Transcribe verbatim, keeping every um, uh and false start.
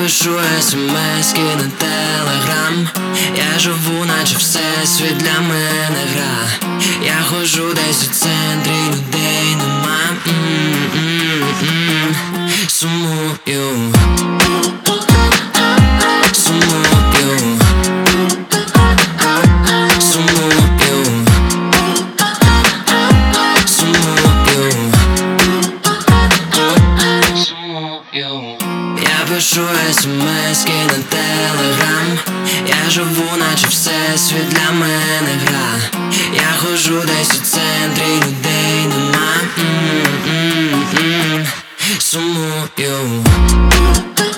пишу смс-ки на телеграм. Я живу, наче всесвіт для мене гра. Я ходжу десь у центрі, людей нема. М-м-м-м. Сумую, сумую, сумую, сумую, сумую. Я пишу смс-ки на телеграм. Я живу, наче всесвіт для мене гра. Я ходжу десь у центрі, людей нема. М-м-м-м. Сумую.